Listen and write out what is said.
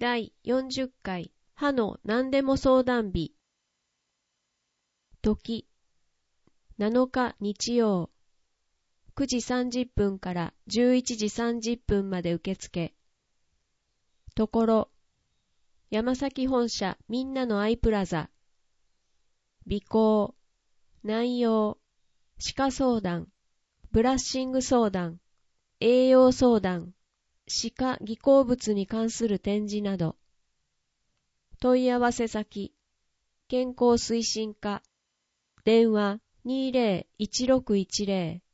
第40回歯の何でも相談日。時7日日曜9時30分から11時30分まで受付。ところ山崎本社みんなのアイプラザ。尾行、内容、歯科相談、ブラッシング相談、栄養相談、歯科技工物に関する展示など。問い合わせ先、健康推進課、電話20-1610